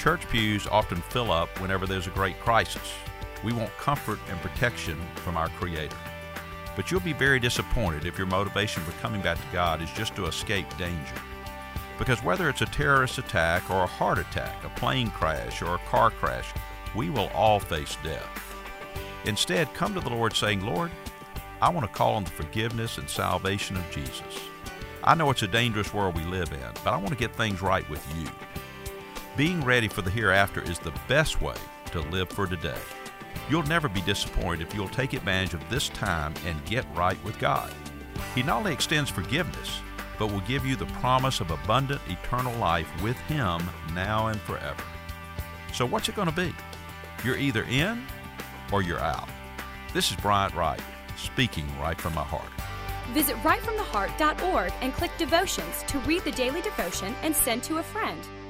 church pews often fill up whenever there's a great crisis. We want comfort and protection from our Creator. But you'll be very disappointed if your motivation for coming back to God is just to escape danger. Because whether it's a terrorist attack or a heart attack, a plane crash or a car crash, we will all face death. Instead, come to the Lord saying, Lord, I want to call on the forgiveness and salvation of Jesus. I know it's a dangerous world we live in, but I want to get things right with you. Being ready for the hereafter is the best way to live for today. You'll never be disappointed if you'll take advantage of this time and get right with God. He not only extends forgiveness, but will give you the promise of abundant eternal life with Him now and forever. So what's it going to be? You're either in or you're out. This is Bryant Wright, speaking right from my heart. Visit rightfromtheheart.org and click Devotions to read the daily devotion and send to a friend.